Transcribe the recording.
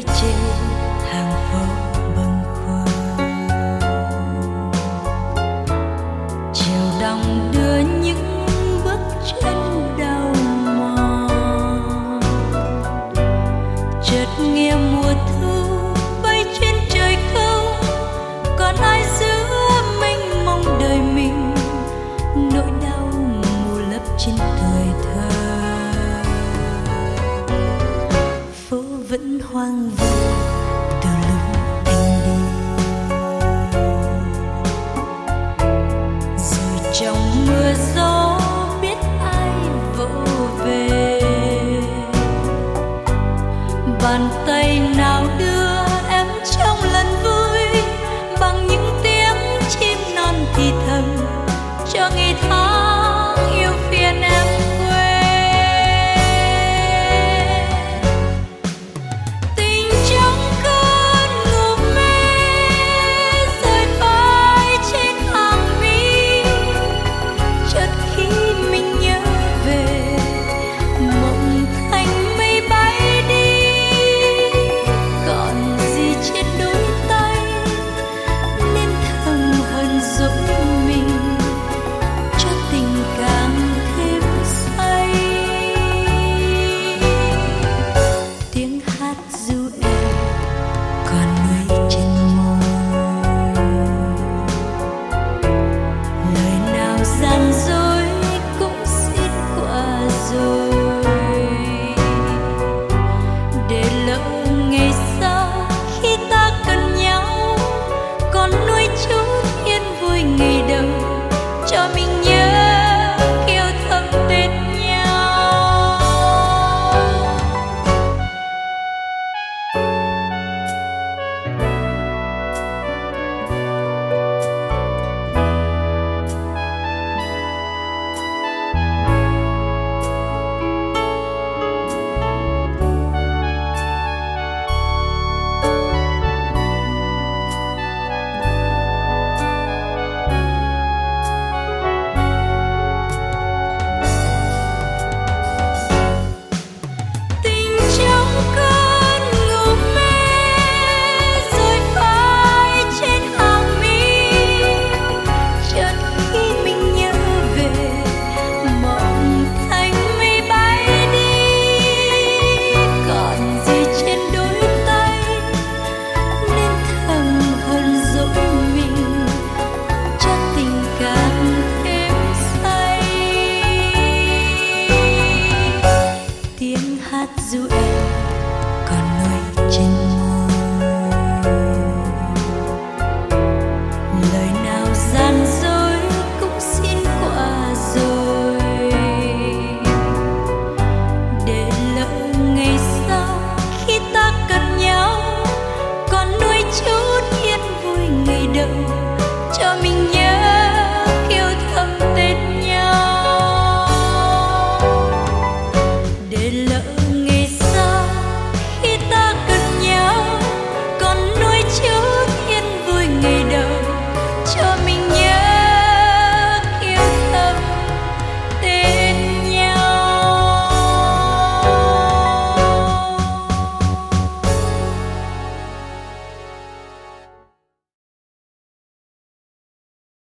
trên hàng phố bâng khuâng. Chiều đông đưa những bước chân đau mòn, chợt nghe mùa thu bay trên trời không, còn ai giữa mênh mông đời mình, nỗi đau mù lấp trên tuổi thơ. Phố vẫn hoang vu từ lúc anh đi, rồi trong mưa gió biết ai vỗ về. Bàn tay nào đưa em trong lần vui, bằng những tiếng chim non thì thầm cho ngày tháng